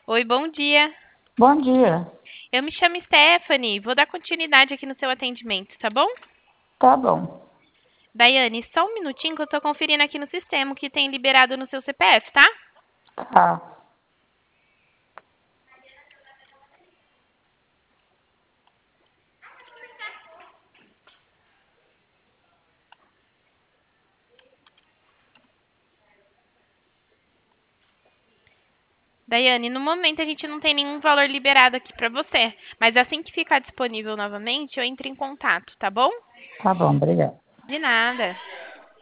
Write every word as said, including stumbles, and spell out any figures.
Oi, bom dia. Bom dia. Eu me chamo Stephanie. Vou dar continuidade aqui no seu atendimento, tá bom? Tá bom. Daiane, só um minutinho que eu tô conferindo aqui no sistema o que tem liberado no seu C P F, tá? Tá. Daiane, no momento a gente não tem nenhum valor liberado aqui pra você, mas assim que ficar disponível novamente, eu entro em contato, tá bom? Tá bom, obrigada. De nada.